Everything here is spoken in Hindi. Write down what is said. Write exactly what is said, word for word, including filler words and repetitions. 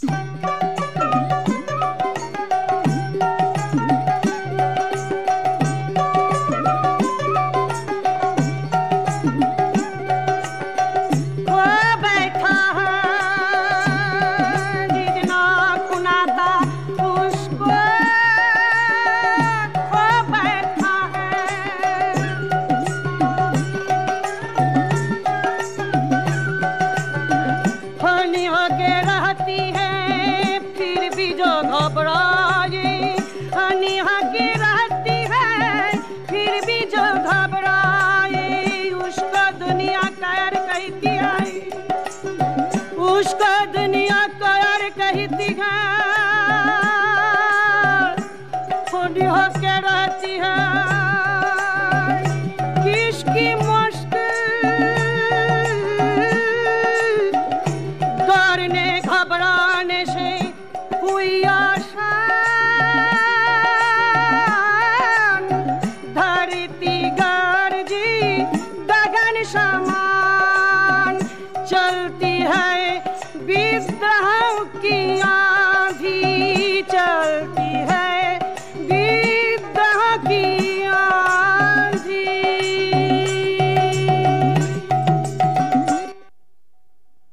उसको दुनिया कायर कहती है, खुदी होके रहती है। किसकी मुश्किल डरने घबराने से हुई आसान, धरती गर्जी गगन समान चलती है विद्रोह की।